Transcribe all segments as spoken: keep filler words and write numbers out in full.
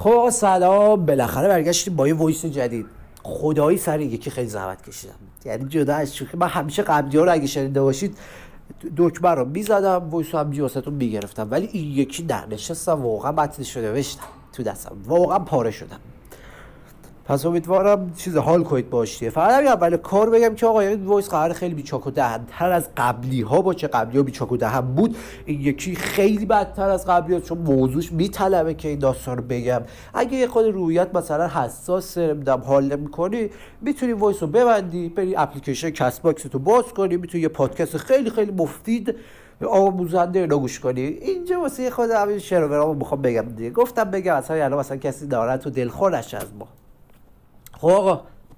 خب سلام، بالاخره برگشتیم با یه وایس جدید. خدایی سر یکی خیلی زحمت کشیدم، یعنی جدا از شوخی من همیشه قبلی ها رو اگه شنیده باشید دکمه رو میزدم، وایس رو همینجوری واسهتون میگرفتم، ولی این یکی در نشستم واقعا متنش رو نوشتم تو دستم، واقعا پاره شدم. پس امیدوارم چیز حال کنید باش دیگه. فقط همین اول کار بگم که آقا این وایس قرار خیلی بیچاک و دهن‌تر از قبلی ها باشه. قبلی ها بیچاک و دهن بود، این یکی خیلی بدتر از قبلی ها، چون موضوعش میطلبه که این داستان رو بگم. اگه یه خود رویت مثلا حساس نمیدونم حال نمی‌کنی، میتونی وایس رو ببندی، بری اپلیکیشن کست باکس تو باز کنی، میتونی یه پادکست خیلی خیلی مفید آموزنده اینا گوش کنی. اینجا واسه خود همین شروورامو میخوام بگم دیگه. گفتم بگم اصلا الان مثلا کسی داره تو دلخور نشه از ما. خب آقا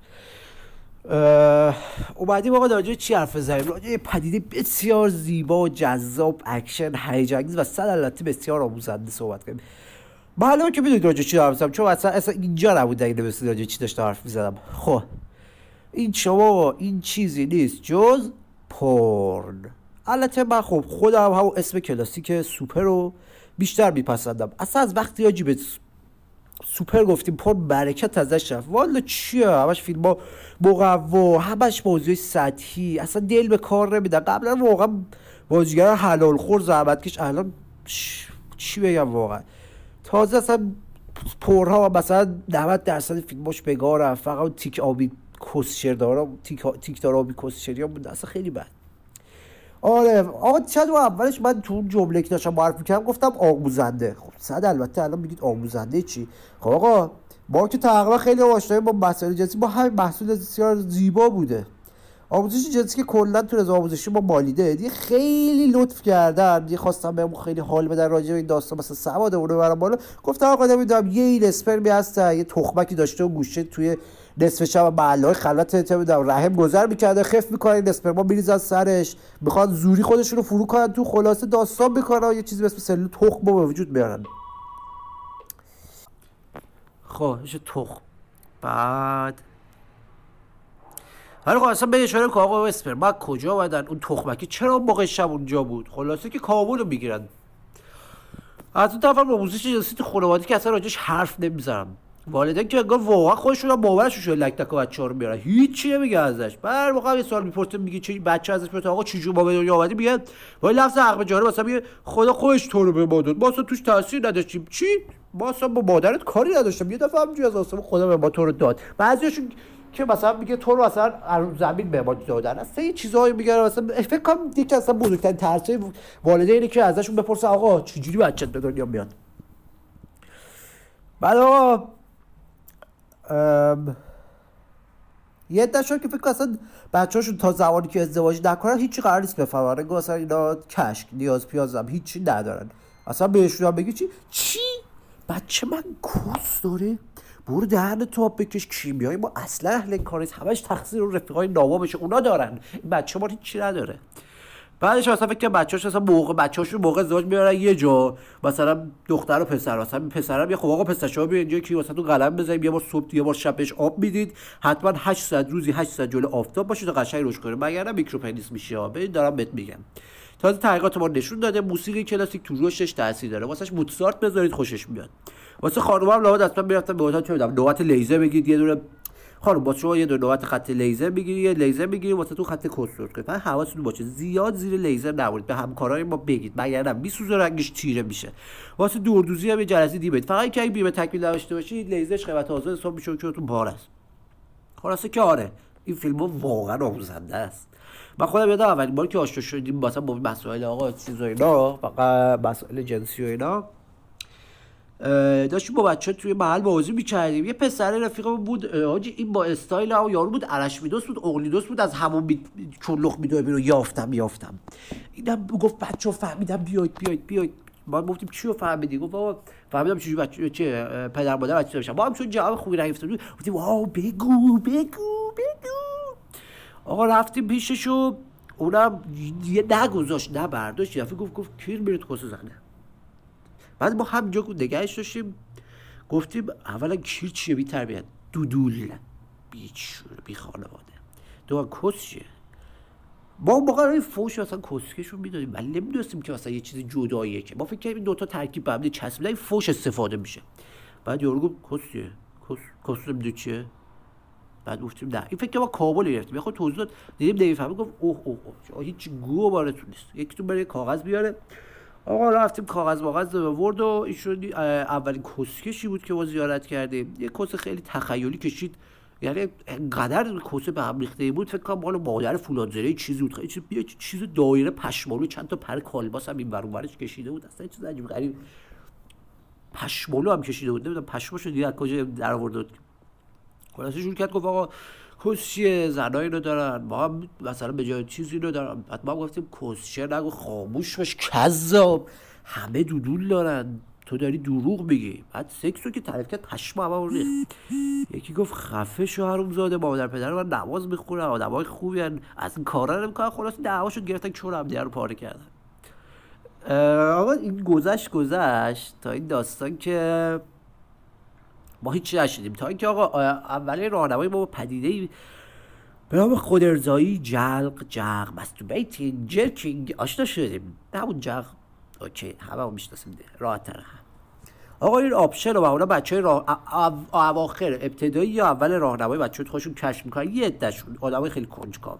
اومدیم آقا راجع چی حرف بزنیم؟ راجع یه پدیده بسیار زیبا و جذاب، اکشن، هیجان انگیز و صد البته بسیار آموزنده صحبت کنیم. معلومه که میدونید راجع چی حرف میزنم، چون اصلا اصلا اینجا نبود اگه نمی‌دونید راجع چی داشتم حرف میزدم. خب این شما این چیزی نیست جز پورن. البته من خب خودم همون اسم کلاسیک سوپر رو بیشتر میپسندم. اصلا از وقتی حاجی به سوپر گفتیم پورن برکت ازش رفت. والا چیه همش فیلم ها مقوا، همش موضوع سطحی، اصلا دل به کار نمیدن. قبلا واقعا بازیگر حلال خور زحمت کش، الان چی بگم واقعا. تازه اصلا پورن ها مثلا نود درصد فیلماش بگارن، فقط تیک آبی کسشر دارا تیک, تیک دار آبی کسشری ها بود، اصلا خیلی بد. آره آقا چند و اولش من تو اون جمله که داشتم معرفی کردم گفتم آموزنده. خب صد البته الان میگید آموزنده چی؟ خب آقا ما که تقریبا خیلی آشناییم با مسائل جنسی، با همین محصول بسیار زیبا بوده. آموزش جنسی که کلا تو رضا آموزشی ما مالیده دیگه، خیلی لطف کردن دیگه، خواستم بهمون خیلی حال بدن راجع به این داستان، مثلا سوادمون رو برام بالا. گفتم آقا نمیدونم یه این اسپرمی هست، یه تخمکی داشته و گوشه توی نصف شب محله‌های خلوت نمیدونم رحم گذر می‌کرده، خف می‌کنه این اسپرما میریزن سرش، میخوان زوری خودشون رو فرو کنن تو، خلاصه داستان میکنن یه چیزی به اسم سلول تخم به وجود میارن. خب میشه تخم. بعد حالا خب اصلا به اشاره که آقا اسپرما کجا اومدن، اون تخمکی چرا موقع شب اونجا بود؟ خلاصه که کابل رو میگیرن. از اون طرف آموزش جنسی تو خانواده که اصلا راجعش حرف نمیزنم. والدین که انگار واقعا خودشون هم باورشون شده لک تک بچه‌ها رو میارن، هیچی نمیگه ازش. بعد موقع یه سوال میپرسه میگه چه بچه ازش میپرسه آقا چجوری ما به دنیا اومدی، میگه با لفظ حق به جاره مثلا میگه خدا خودش تو رو به ما داد، ما اصلا توش تاثیر نداشتیم. چی؟ ما اصلا با مادرت کاری نداشتیم، یه دفعه همینجوری از آسمون خدا به ما تو رو داد. بعضیاشون که مثلا میگه تو رو اصلا از زمین به ما دادن، اصلا یه چیزایی میگن. مثلا فکر کنم یکی اصلا بزرگترین ترسه والدینه که ازشون بپرسه آقا چجوری بچت به دنیا میاد. بعد آقا ام... یه دشون که فکر کنم اصلا بچه هاشون تا زمانی که ازدواج نکنن هیچی قرار نیست بفهمن، رنگو اصلا اینا کشک نیاز پیازم هیچی ندارن. اصلا بهشون هم بگی چی؟ چی؟ بچه من کوس داره؟ برو دهن تو آب بکش، کیمیایی ما اصلا اهل این کار نیست، همش تقصیر رو رفیقای ناوا بشه، اونا دارن، این بچه ما هیچی نداره. بعدش مثلا فکر کنم بچه‌هاش مثلا موقع بچه‌هاشون موقع ازدواج میارن یه جا، مثلا دختر و پسر، مثلا پسرم یه خب آقا پسر شما بیا اینجا که مثلا تو قلم بزنیم یه بار صبح یه بار شب بهش آب میدید، حتما هشتصد روزی هشتصد جلوه آفتاب باشه تا قشنگ رشد کنه، مگر نه میکروپنیس میشه. ببین دارم بهت میگم. تازه تحقیقات ما نشون داده موسیقی کلاسیک تو رشدش تاثیر داره. واسش موتسارت بذارید خوشش میاد. واسه خانومم لابد اصلا میرفتم به هتل چه میدونم نوبت لیزر بگید، یه دونه خانم با شما یه دونه نوبت خط لیزر بگیری، یه لیزر بگیری واسه تو خط کستورت کنید. فقط حواستون باشه زیاد زیر لیزر نبرید، به همکارای ما بگید مگر نه میسوزه رنگش تیره میشه. واسه دوردوزی هم یه جلسه دی بدید، فقط که بیمه تکمیل نداشته باشید لیزرش قیمت آزاد حساب میشه چون تو بار است. خلاصه که آره این فیلم واقعا آموزنده است. من خودم یادم اولین بار که آشنا شدیم مثلا با مسائل آقا چیزا اینا، فقط مسائل جنسی و اینا، داشتیم با بچه توی محل بازی می‌کردیم. یه پسر رفیقمون بود حاجی، این با استایل او یارو بود، ارشمیدس بود، اقلیدس بود، از همون بی... چلخ میدوه بیرون یافتم یافتم. اینم گفت بچه‌ها فهمیدم بیاید بیاید بیاید. ما گفتیم چی رو فهمیدی؟ گفت بابا فهمیدم چجوری بچه چه پدر مادر بچه بشن. ما هم چون جواب خوبی نگرفتیم گفتیم واو بگو بگو بگو. آقا رفتیم پیششو، اونم یه نگذاشت نه برداشت، یه گفت گفت کیر میره تو کاسه زنه. بعد ما همینجا نگهش داشتیم، گفتیم اولا کیر چیه بی تربیت؟ دودول بی چور بی خانواده دو کس چیه؟ ما اون موقع این فوش مثلا کسکشون میدادیم ولی نمیدونستیم که مثلا یه چیز جداییه، که ما فکر کنیم این دوتا ترکیب به هم چسبیدن این فوش استفاده میشه. بعد یارو گفت کس چیه؟ کس کس نمیدونی چیه؟ بعد گفتیم نه این فکر که ما کابل گرفتیم یه خود توضیح داد دیدیم نمیفهمه گفت اوه اوه اوه هیچ گو بارتون نیست یکیتون بره کاغذ بیاره. آقا رفتیم کاغذ باغذ آورد و ایشون اولین کسکشی بود که ما زیارت کردیم. یه کس خیلی تخیلی کشید یعنی انقدر کسه به هم ریخته بود فکر کنم مال مادر فولادزره چیزی بود خیلی یه چیز دایره پشمالو چند تا پر کالباس هم این ور اونورش کشیده بود اصلا چیز عجیب غریب پشمالو هم کشیده بود نمیدونم پشماشو دیگه از کجا در آورده بود. خلاصه شروع کرد گفت آقا کس چیه زنای اینو دارن ما هم مثلا به جای چیزی اینو دارن. بعد ما هم گفتیم کس چیه نگو خاموش باش کذاب همه دودول دارن تو داری دروغ میگی. بعد سکسو که تعریف کرد پشما همه ریخت. یکی گفت خفه شو حرومزاده مادر پدر من نماز میخونن آدمای خوبی ان از این کارا نمیکنن. خلاص دعواشو گرفتن چون هم دیگه رو پاره کردن. آقا این گذشت گذشت تا این داستان که ما هیچی نشدیم تا اینکه آقا اولین راهنمای ما پدیده به نام خودارضایی جلق جغ مستوبیتینگ جرکینگ آشنا شدیم. همون جغ اوکی همه هم میشناسیم راحت تره. آقا این آپشن رو معمولا بچه های راه اواخر ابتدایی یا اول راهنمای بچه های خودشون کشف میکنن یه عده‌شون آدمای خیلی کنجکاو.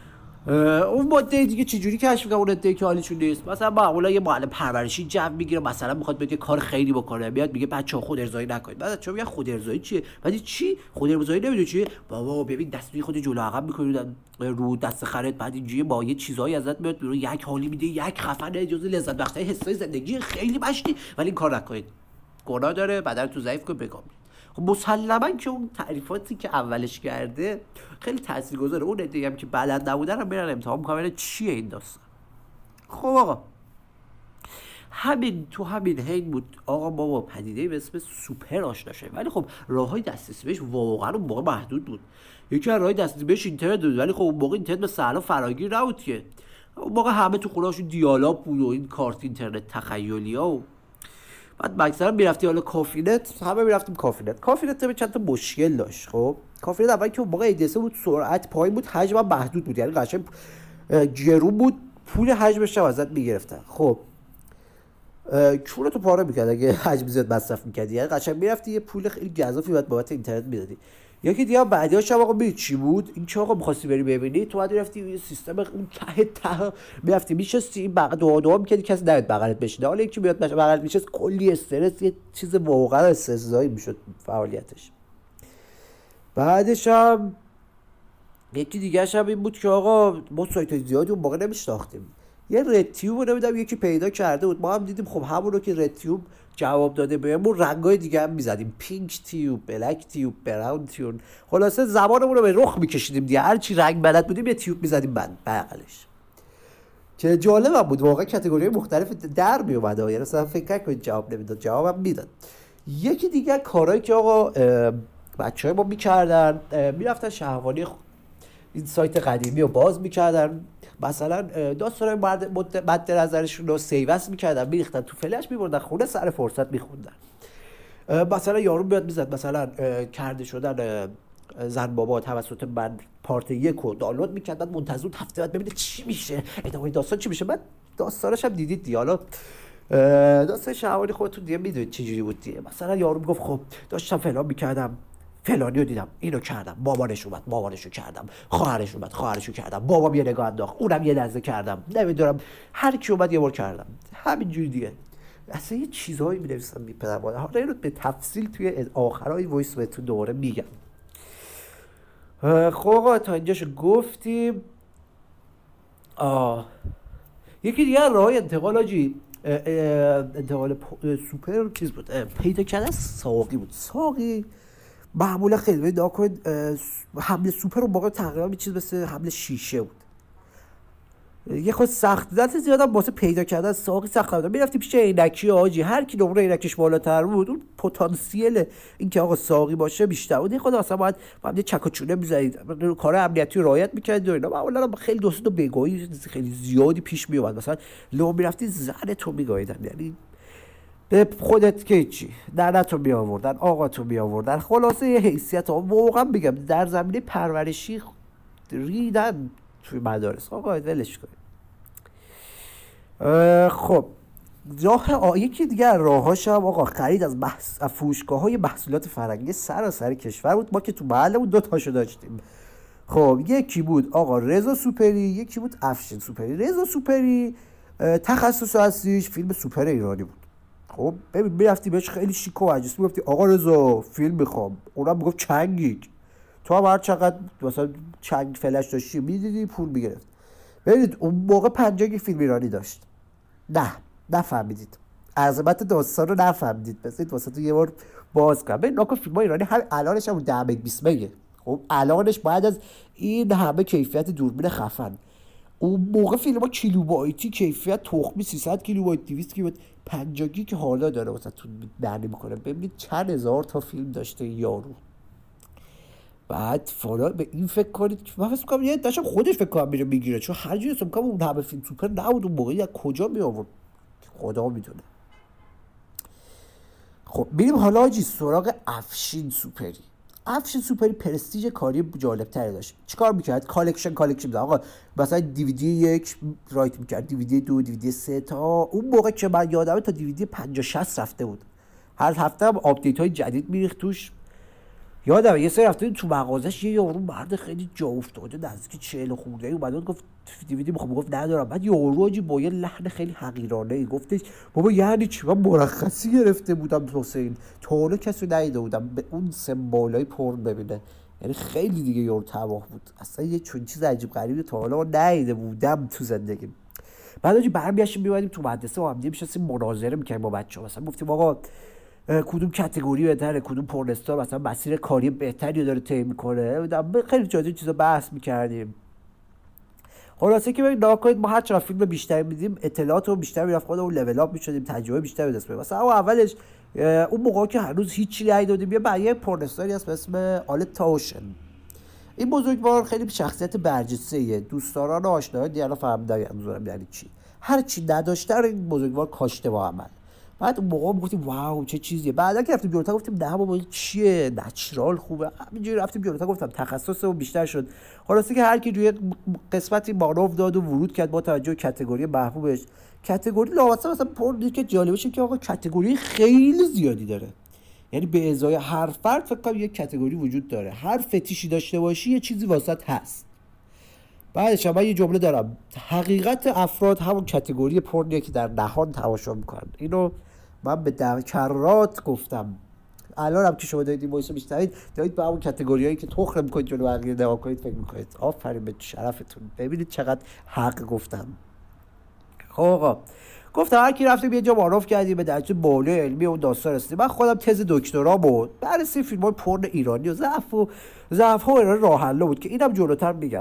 اون ماده دیگه چجوری کشف میکنن اون عده که حالیشون نیست. مثلا معمولا یه معلم پرورشی جو میگیره مثلا میخواد بگه کار خیری بکنه میاد میگه بچه‌ها خود ارضایی نکنید. بعد بچه‌ها میگن خود ارضایی چیه؟ بعد چی خود ارضایی نمیدونی چیه؟ بابا ببین دستی خود جلو عقب میکنید رو دست خرت بعد اینجوری با یه چیزایی ازت میاد بیرون یک حالی میده یک خفنه اجازه لذت بخشای حسای زندگی خیلی مشتی ولی این کار نکنید گناه داره بدن تو ضعیف کنید بگم. خب مسلما که اون تعریفاتی که اولش کرده خیلی تاثیرگذاره. اون دیگه هم که بلد نبودن هم برن امتحان میکنن چیه این داستان. خب آقا همین تو همین حین بود آقا ما با پدیده به اسم سوپر آشنا شدیم. ولی خب راههای دسترسی بهش واقعا اون موقع محدود بود. یکی از راههای دسترسی بهش اینترنت بود ولی خب اون موقع اینترنت به سهل فراگیر نبود که. اون موقع همه تو خونه‌هاشون دیالاب بود و این کارت اینترنت تخیلی‌ها و بعد مثلا میرفتی حالا کافینت همه میرفتیم کافینت. کافینت به چند تا مشکل داشت. خب کافینت اول که اون موقع ایدیسه بود سرعت پایین بود حجم محدود بود یعنی قشنگ گرون بود پول حجمش هم ازت میگرفتن. خب چون تو پاره میکرد اگه حجم زیاد مصرف میکردی یعنی قشنگ میرفتی یه پول خیلی گزافی بعد بابت اینترنت میدادی. یکی دیگه بعدیاش هم آقا می چی بود این که آقا می‌خواستی بری ببینی تو بعد رفتی یه سیستم اون ته ته میرفتی میشستی این بغل دو دو می‌کردی کسی نمیاد بغلت بشینه. حالا یکی بیاد بغلت میشست کلی استرس یه چیز واقعا استرس‌زایی میشد فعالیتش. بعدش هم یکی دیگه هم این بود که آقا ما سایت زیادی اون موقع نمی‌شناختیم. یه رتیوب رو نمیدونم یکی پیدا کرده بود ما هم دیدیم خب همون رو که رتیوب جواب داده بهمون رنگای دیگه هم میزدیم پینک تیوب بلک تیوب براون تیوب. خلاصه زبانمون رو به رخ میکشیدیم دیگه هر چی رنگ بلد بودیم یه تیوب میزدیم بند بغلش که جالب بود واقعا کاتگوری مختلف در میومد. یعنی مثلا فکر نکنید جواب نمیداد جوابم میداد. یکی دیگه کارهایی که آقا بچهای ما میکردن میرفتن شهوانی این سایت قدیمی رو باز میکردن مثلا داستانای مد نظرشون رو سیوس میکردن میریختن تو فلش میبردن خونه سر فرصت میخوندن. مثلا یارو بیاد میزد مثلا کرده شدن زن بابا توسط من پارت یک رو دانلود میکرد بعد منتظر هفته بعد ببینه چی میشه ادامه داستان چی میشه. بعد داستانش هم دیدید دیگه. حالا داستان شهوانی خودتون دیگه میدونید چجوری بود دیگه. مثلا یارو میگفت خب داشتم فلان میکردم فلانی رو دیدم اینو کردم مامانش اومد مامانشو کردم خواهرش اومد خواهرشو کردم بابام یه نگاه انداخت اونم یه لحظه کردم نمیدونم هر کی اومد یه بار کردم همینجوری دیگه. اصلا یه چیزایی می‌نویسم میپدم. حالا اینو به تفصیل توی آخرای وایس بهتون دوباره میگم. خب آقا تا اینجاشو گفتیم. آه یکی دیگه راه انتقال آجی انتقال سوپر چیز بود پیدا کردن ساقی بود. ساقی معمولا خیلی نگاه کنید حمله سوپر اون موقع تقریبا یه چیز مثل حمله شیشه بود. یه خود سخت دست زیادم واسه پیدا کردن ساقی سخت بود. میرفتی پیش عینکی آجی هر کی نمره عینکش بالاتر بود اون پتانسیل این که آقا ساقی باشه بیشتر بود. این خود اصلا باید باید چک و چونه می‌زدید کار امنیتی رعایت می‌کردید و اینا. معمولا خیلی دوست و بگاهی خیلی زیادی پیش میومد. مثلا لو میرفتی زن تو میگاییدن یعنی به خودت که چی درنتو می آوردن آقا تو می آوردن. خلاصه یه حیثیت ها واقعا میگم در زمینه پرورشی ریدن توی مدارس آقا ولش کنید. خب راه آ... یکی دیگه از راهاش هم آقا خرید از بحث از فروشگاه های محصولات فرنگی سراسر کشور بود. ما که تو محلمون دو تاشو داشتیم. خب یکی بود آقا رضا سوپری، یکی بود افشین سوپری. رضا سوپری تخصص اصلیش فیلم سوپر ایرانی بود. خب ببین میرفتی بهش خیلی شیک و عجیب میگفتی آقا رضا فیلم میخوام، اونم میگفت چنگیگ، تو هم هر چقدر مثلا چنگ فلش داشتی میدیدی پول میگرفت. ببینید اون موقع پنجاه گیگ فیلم ایرانی داشت. نه نفهمیدید عظمت داستان رو، نفهمیدید. بذارید واسه تو یه بار باز کنم. ببین ناکن فیلم ایرانی هم الانش هم ده مگ بیست مگه. خب الانش باید از این همه کیفیت دوربین خفن. اون موقع فیلم ها کیلوبایتی کیفیت تخمی سیصد کیلوبایت دویست کیلوبایت پنجاه گیگ که حالا داره واسه تو معنی میکنه. ببینید چند هزار تا فیلم داشته یارو. بعد فالا به این فکر کنید که من فکر می‌کنم یه داشتم خودش فکر کنم میره میگیره، چون هر جوری حساب کنم اون همه فیلم سوپر نبود اون موقع. از کجا می آورد خدا میدونه. خب بریم حالا حاجی سراغ افشین سوپری. افشین سوپری پرستیژ کاری جالب تری داشت. چیکار میکرد؟ کالکشن کالکشن می‌داد. آقا مثلا دیویدی یک رایت میکرد، دیویدی دو، دیویدی سه، تا اون موقع که من یادمه تا دیویدی پنجاه شصت رفته بود. هر هفته هم آپدیت های جدید میریخت توش. یادم یه سری رفتیم تو مغازش یه یارو مرد خیلی جا افتاده نزدیک چهل خورده ای اومد گفت دیویدی میخوام، گفت ندارم. بعد یارو حاجی با یه لحن خیلی حقیرانه ای گفتش بابا یعنی چی؟ من مرخصی گرفته بودم حسین، تا حالا کسی ندیده بودم به اون سمبالای پرن ببینه. یعنی خیلی دیگه یارو تباه بود. اصلا یه چون چیز عجیب غریبی تا حالا ندیده بودم تو زندگیم. بعد حاجی برمیگشتیم میومدیم تو مدرسه با هم دیگه میشستیم مناظره میکردیم با بچه‌ها. مثلا گفتیم آقا کدوم کاتگوری بهتره، کدوم پورنستار مثلا مسیر کاری بهتری داره طی میکنه. خیلی جالب چیزا بحث میکردیم. خلاصه که ببین ناکنید ما هر چقدر فیلم بیشتر میدیم اطلاعات رو بیشتر میرفت، خودمون لول اپ میشدیم، تجربه بیشتر به دست میاریم. مثلا اولش اون موقع که هنوز هیچی ندیدیم یه بعد یه پورنستاری هست به اسم آلت تاوشن. این بزرگوار خیلی شخصیت برجسته‌ایه. دوستداران و آشنایان دیگه فهمیدن منظورم یعنی چی. هر چی نداشته رو این بزرگوار کاشته با عمل. بعد اون موقع گفتیم واو چه چیزیه. بعدا که رفتیم جلوتر گفتیم نه بابا این چیه، نچرال خوبه. همینجوری رفتیم جلوتر گفتم تخصصمون بیشتر شد. خلاصه که هر کی روی قسمتی مانور داد و ورود کرد با توجه به کاتگوری محبوبش. کاتگوری لامصب مثلا پر که جالبه که آقا کاتگوری خیلی زیادی داره. یعنی به ازای هر فرد فکر کنم یک کاتگوری وجود داره. هر فتیشی داشته باشی یه چیزی واسط هست. بعدش من یه جمله دارم، حقیقت افراد همون کاتگوری پرنیه که در نهان تماشا میکنن. اینو من به کرات گفتم. الان هم که شما دارید این وایسو میشنوید دارید به همون کاتگوریایی که تخم میکنید جلو بقیه نگاه کنید فکر میکنید. آفرین به شرفتون. ببینید چقدر حق گفتم. خب آقا گفتم هر کی رفتیم یه جا معرف کردیم به درجه بالای علمی اون داستان رسیدیم. من خودم تز دکترا بود بررسی فیلم‌های پرن ایرانی و ضعف و ضعف‌ها ایرانی راه حل بود که اینم جلوتر میگم.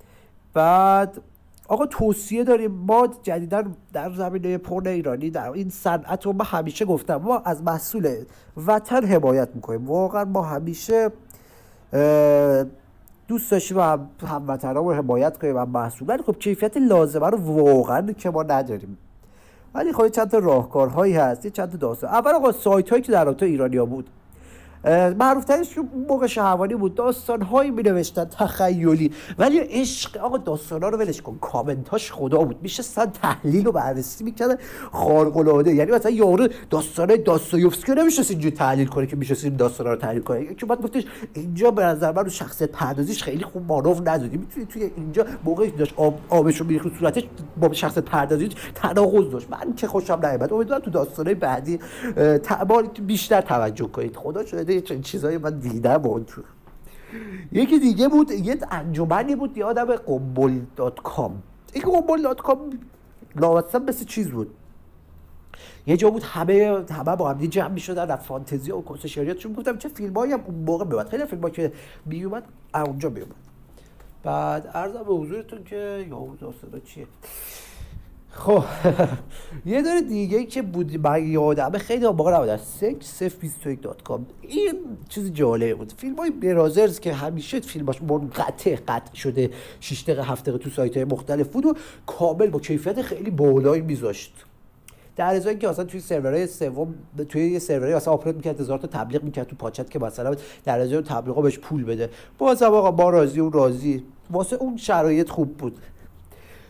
بعد آقا توصیه داریم ما جدیداً در زمینه پرن ایرانی در این صنعت رو من همیشه گفتم ما از محصول وطن حمایت میکنیم. واقعا ما همیشه دوست داشتیم هم هموطنامون رو حمایت کنیم هم محصول، ولی خب کیفیت لازمه رو واقعا که ما نداریم. ولی خب چند تا راهکارهایی هست، یه چند تا داستان. اول آقا سایت هایی که در رابطه ایرانیا بود معروف ترش که موقع شهوانی بود، داستان هایی می نوشتن تخیلی ولی عشق. آقا داستان ها رو ولش کن، کامنتاش خدا بود. میشه صد تحلیل و بررسی میکردن خارق العاده. یعنی مثلا یارو داستان داستایوفسکی رو نمیشه اینجوری تحلیل کنه که میشه این داستانا رو تحلیل کنه. که بعد گفتش اینجا به نظر من شخصیت پردازیش خیلی خوب مانور ندادی، میتونی توی اینجا موقعی داشت آب آبشو میریخت رو صورتش با شخصیت پردازیش تناقض داشت. من که خوشم نیومد. امیدوارم تو داستانای بعدی تعامل بیشتر توجه کنید. خدا شده چه چیزایی من دیدم اون تو. یکی دیگه بود یه انجمنی بود یادم قنبل دات کام. این قنبل دات کام لامصب مثل چیز بود، یه جا بود همه همه با هم جمع می‌شدن از فانتزی و کوسه شریعت. چون گفتم چه فیلمایی هم اون موقع میومد، خیلی فیلمایی که میومد اونجا میومد. بعد عرضم به حضورتون که یا داستانا چیه. خب یه داره دیگه که بود من یادمه خیلی موقع نبود، سکس اف بیست و یک دات کام. این چیز جالبه بود. فیلم‌های برازرز که همیشه فیلماش منقطع قطع شده شش دقیقه هفت دقیقه تو سایت‌های مختلف بود و کامل با کیفیت خیلی بالایی میذاشت. در ازای اینکه مثلا توی سرورهای سوم توی یه سرورهای مثلا آپلود می‌کرد هزار تا تبلیغ می‌کرد تو پاچت که مثلا در ازای تبلیغا بهش پول بده. بازم آقا ما راضی و راضی واسه اون شرایط خوب بود.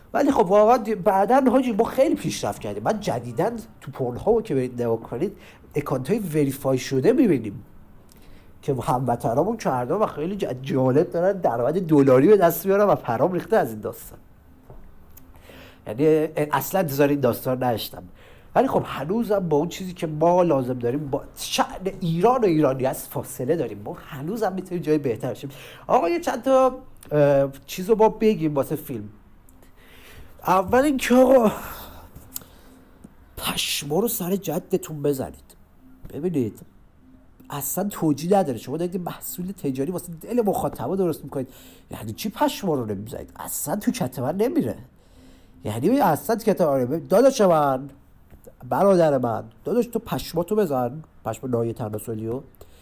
ولی خب واقعا بعدن حاجی ما خیلی پیشرفت کردیم. من جدیدن تو پورنهاب که برید نگاه کنید اکانت‌های وریفای شده می‌بینیم که هموطنامون کردن و خیلی جالب دارن درآمد دلاری به دست میارن و پرام ریخته از این داستان. یعنی اصلا انتظار این داستان نداشتم. ولی خب هنوزم با اون چیزی که ما لازم داریم با شأن ایران و ایرانی از فاصله داریم. ما هنوزم میتونیم جای بهتر شیم. آقا یه چند تا چیزو با بگیم واسه فیلم. اول اینکه آقا پشما رو سر جدتون بزنید. ببینید اصلا توجیه نداره. شما دارید محصول تجاری واسه دل مخاطبا درست میکنید. یعنی چی پشما رو نمیزنید؟ اصلا تو کت من نمیره. یعنی اصلا تو کت من داداش من، برادر من، داداش تو پشماتو بزن، پشم نایه تناسلیو.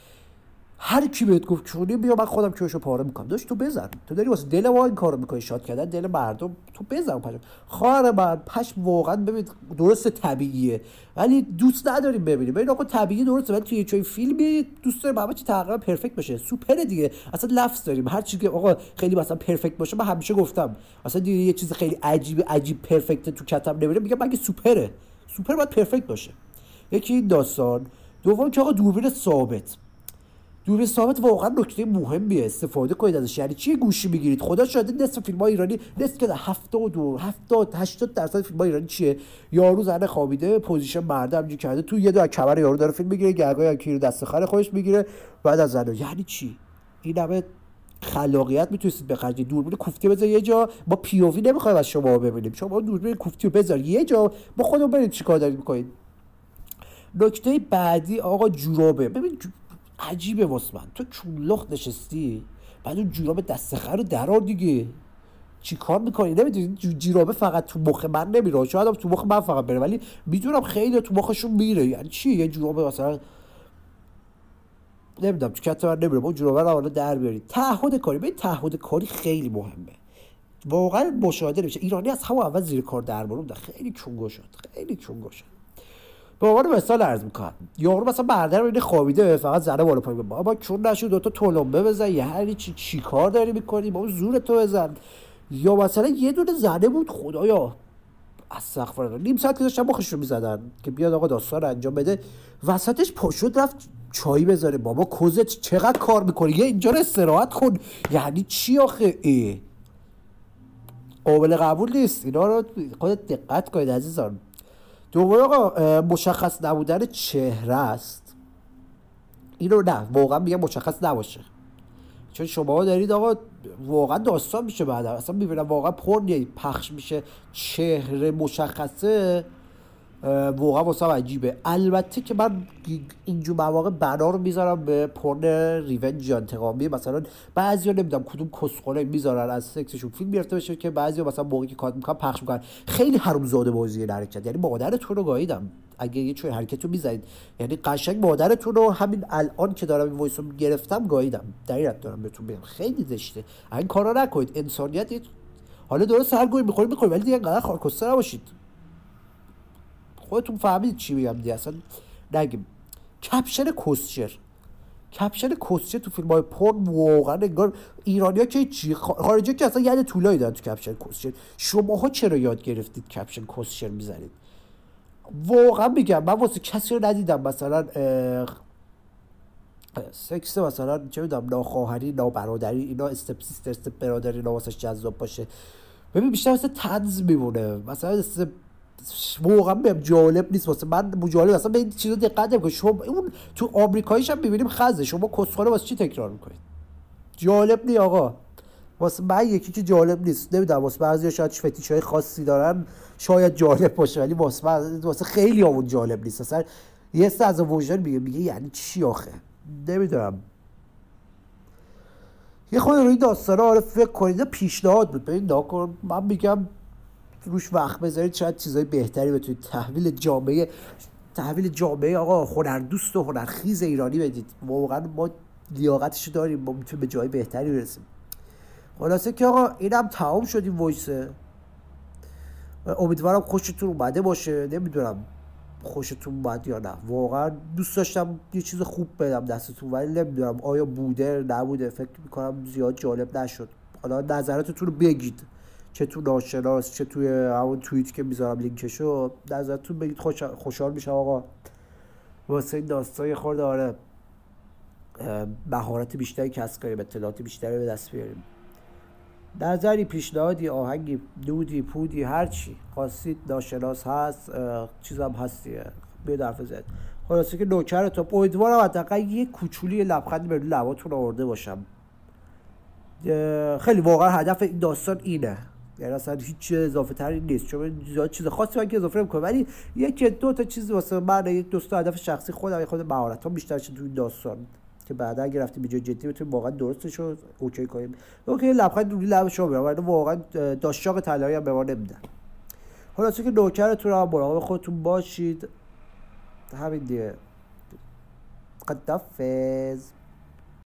هر کی بهت گفت چونی بیا من خودم کیشو پاره میکنم. داداش تو بزن. تو داری واسه دل ما این کارو میکنی، شاد کردن دل مردم. تو بزن پشم. خواهر من پشم واقعا ببین درست طبیعیه ولی دوست نداریم ببینیم. ببین آقا طبیعی درسته ولی توی چه فیلمی دوست داریم همه چی تقریبا پرفکت باشه. سوپر دیگه. اصلا لفظ داریم هر چی که آقا خیلی مثلا پرفکت باشه. من همیشه گفتم اصلا دیگه یه چیز خیلی عجیب عجیب پرفکت تو کتم نمیره میگم مگه سوپره. سوپر باید پرفکت باشه. یکی این داستان. دوم که آقا دوربین ثابت. دوربین ثابت واقعا نکته مهمیه. استفاده کنید ازش. یعنی چی گوشی میگیرید؟ خدا شاهده نصف فیلم‌های ایرانی نصف که هفتاد و دو هفتاد هشتاد درصد فیلم‌های ایرانی چیه؟ یارو زنه خوابیده پوزیشن مرده همینجوری کرده تو یه دو کمر یارو داره فیلم میگیره گرگای یکی رو دست خر خودش میگیره بعد از زنه. یعنی چی؟ این همه خلاقیت میتونید بخرید. دوربین کوفتی بذار یه جا. ما پی او وی نمیخوایم از شما ببینیم. شما دوربین کوفتی رو بذار یه جا ما خودمون بریم چیکار داریم می‌کنید. نکته بعدی آقا جورابه. ببین عجیبه واسه من. تو چون لخت نشستی بعد اون جوراب دست خر رو درار دیگه چی کار میکنی؟ نمیدونی جورابه فقط تو مخ من نمیره. شاید هم تو مخ من فقط بره ولی میدونم خیلی تو مخشون میره. یعنی چی یه جورابه مثلا نمیدونم تو کت من نمیره. ما جورابه رو حالا در بیارید. تعهد کاری. ببین تعهد کاری خیلی مهمه. واقعا مشاهده نمیشه. ایرانی از همون اول زیر کار درمون خیلی چونگو شد. خیلی چونگو شد. به عنوان مثال عرض میکنم یارو مثلا برادر اینه خوابیده فقط زنه بالا پایین بابا چون نشو دو تا تلمبه بزن یه هری چی چی کار داری میکنی بابا زور تو بزن. یا مثلا یه دونه زنه بود خدایا استغفرالله نیم ساعت که داشتن مخش رو میزدن که بیاد آقا داستان رو انجام بده وسطش پاشد رفت چای بذاره. بابا کوزت چقدر کار میکنی یه اینجا رو استراحت کن. یعنی چی آخه ای قابل قبول نیست. اینا رو خودت دقت کنید عزیزان. دوباره آقا مشخص نبودن چهره است. اینو نه واقعا میگم مشخص نباشه چون شما دارید آقا واقعا داستان میشه بعد اصلا میبینم واقعا پرنیه پخش میشه چهره مشخصه واقعا واسه عجیبه. البته که من اینجور مواقع بنا رو میذارم به پرن ریونج یا انتقامی. مثلا بعضیا نمیدونم کدوم کسخونه میذارن از سکسشون فیلم گرفته بشه که بعضیا مثلا موقعی که کات میکنن پخش میکنن. خیلی حرومزاده بازی این حرکت. یعنی مادرتون رو گاییدم اگه یه چوی حرکت رو میزنید. یعنی قشنگ مادرتون رو همین الان که دارم این وایس رو گرفتم گاییدم. دقیقاً دارم بهتون میگم خیلی زشته. این کارا نکنید. انسانیت حالا درست هر گوی میخورید میخورید ولی دیگه انقدر خارکسته نباشید. خودتون فهمید چی میگم دیگه اصلا نگیم. کپشن کسچر کپشن کسچر تو فیلم های پورن واقعا انگار ایرانی ها که چی خارجی ها که اصلا یاد طولایی دارن تو کپشن کسچر. شماها چرا یاد گرفتید کپشن کسچر میزنید؟ واقعا میگم من واسه کسی رو ندیدم مثلا سکس مثلا چه میدونم ناخواهری نابرادری اینا استپ سیستر استپ برادری اینا واسه جذاب باشه. ببین بیشتر واسه طنز میمونه مثلا استپ واقعا بهم جالب نیست واسه من. جالب اصلا به این چیزا دقت نمی‌کنی. شما اون تو آمریکاییش هم می‌بینیم خزه. شما کسخونه واسه چی تکرار می‌کنید؟ جالب نی آقا. واسه من یکی که جالب نیست. نمیدونم واسه بعضیا شاید فتیشای خاصی دارن شاید جالب باشه ولی واسه من واسه خیلی همون جالب نیست. اصلا یه سه از وجدان میگه میگه یعنی چی آخه نمیدونم. یه خود روی داستانا آره فکر کنید. پیشنهاد بود ببین ناکن من میگم روش وقت بذارید شاید چیزای بهتری بتونید تحویل جامعه تحویل جامعه آقا هنردوست و هنرخیز ایرانی بدید. واقعا ما لیاقتش داریم. ما میتونیم به جای بهتری برسیم. خلاصه که آقا اینم تمام شد این وایسه. امیدوارم خوشتون اومده باشه. نمیدونم خوشتون اومد یا نه. واقعا دوست داشتم یه چیز خوب بدم دستتون ولی نمیدونم آیا بوده نبوده. فکر میکنم زیاد جالب نشد. حالا نظراتتون رو بگید چه تو ناشناس چه توی همون توییت که میذارم لینکشو، نظرتون بگید. خوش... خوشحال میشم آقا واسه این داستان. خورده آره مهارت بیشتری کسب کنیم، اطلاعات بیشتری به دست بیاریم. نظری، پیشنهادی، آهنگی، دودی، پودی، هرچی خواستید ناشناس هست، چیزم هستیه بیاد حرف زد. خلاصه که نوکرتم، امیدوارم حداقل یه کوچولی لبخندی به لباتون آورده باشم. خیلی واقعا هدف این داستان اینه، یعنی اصلا هیچ اضافه تری نیست، چون زیاد چیز خاصی من که اضافه نمی‌کنم، ولی یک دو تا چیز واسه من، یک دو تا هدف شخصی خودم، خود مهارتام بیشتر شه توی داستان که بعدا اگه رفتیم به جای جدی بتونیم واقعا درستش رو اوکی کنیم. اوکی لبخند روی لب شما بیارم، ولی واقعا داشاق طلایی هم به ما نمیدن. خلاصه که نوکرتون رو مراقب خودتون باشید. همین دیگه. خداحافظ.